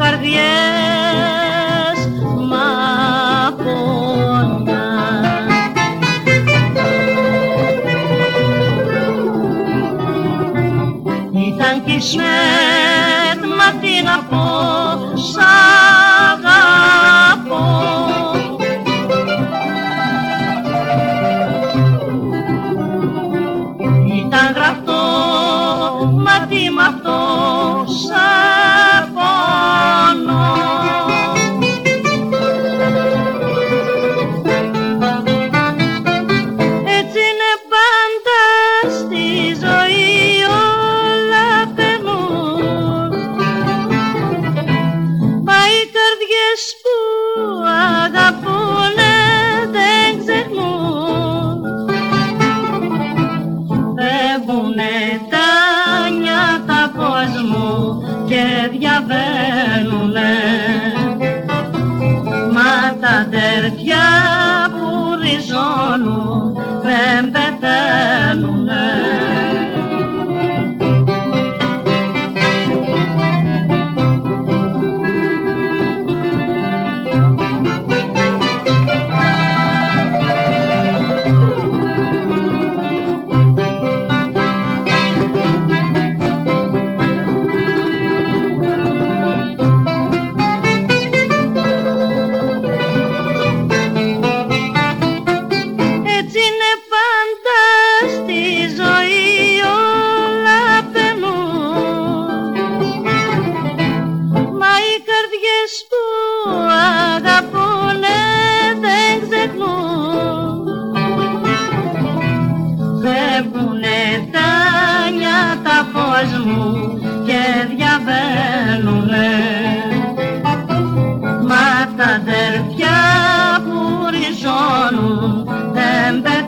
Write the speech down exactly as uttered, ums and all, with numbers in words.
καρδιές μαχώντα. Ήταν κισμέτ, μα τι να πω, σ' αγαπώ. Ήταν γραφτό, μα τι μ' αυτό, σ' πόνο. Έτσι είναι πάντα στη ζωή, όλα περνούν. Μα οι καρδιές που αγαπούνε δεν ξεχνούν. Φεύγουνε τα νιάτα κόσμου και διαβαίνουνε, μα τα αδέρφια που ριζώνουν δεν πεθαίνουνε. Φεύγουνε τα νιάτα κόσμου και διαβαίνουνε, μα τα αδέρφια που ριζώνουν δεν